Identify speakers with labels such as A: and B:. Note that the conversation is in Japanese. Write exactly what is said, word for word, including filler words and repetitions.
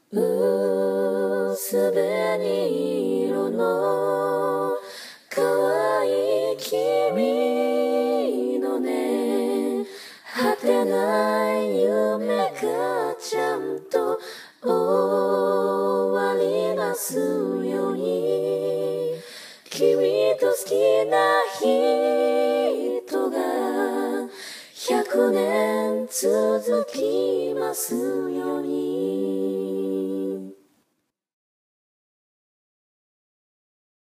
A: 薄紅色の可愛い君のね、果てない夢がちゃんと終わりますように、君と好きな人がひゃくねん続きますように。